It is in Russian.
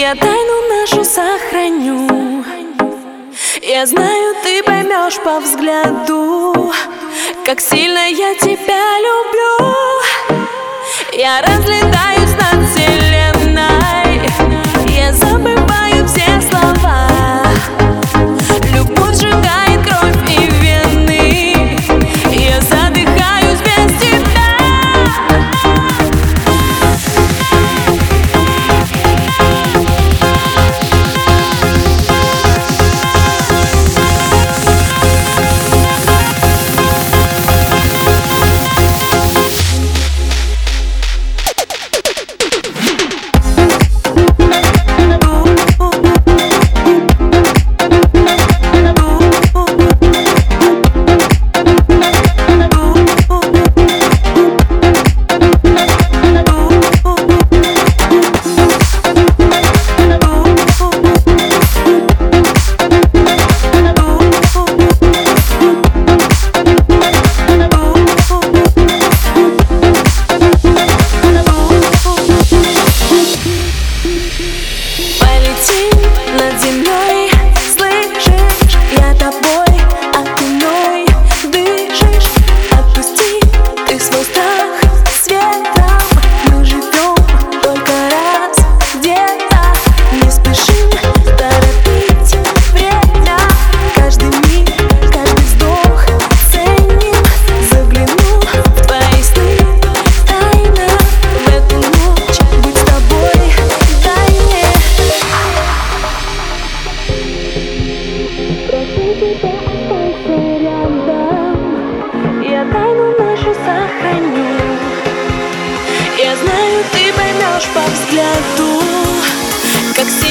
Я тайну нашу сохраню. Я знаю, ты поймешь по взгляду, как сильно я тебя люблю. Я разлетаюсь над вселенной, я забываю все слова. Любовь сжигает кровь и вены, я задыхаюсь без тебя. Над землей, слышишь, я тобой, а ты мной дышишь. Отпусти ты свой страх светом, мы живем только раз где-то. Не спешим торопить время, каждый миг, каждый вздох ценим. Загляну в твои сны тайно, в эту ночь быть с тобой дай мне. Прошу тебя, оставайся рядом, я тайну нашу сохраню. Я знаю, ты поймешь по взгляду, как сильно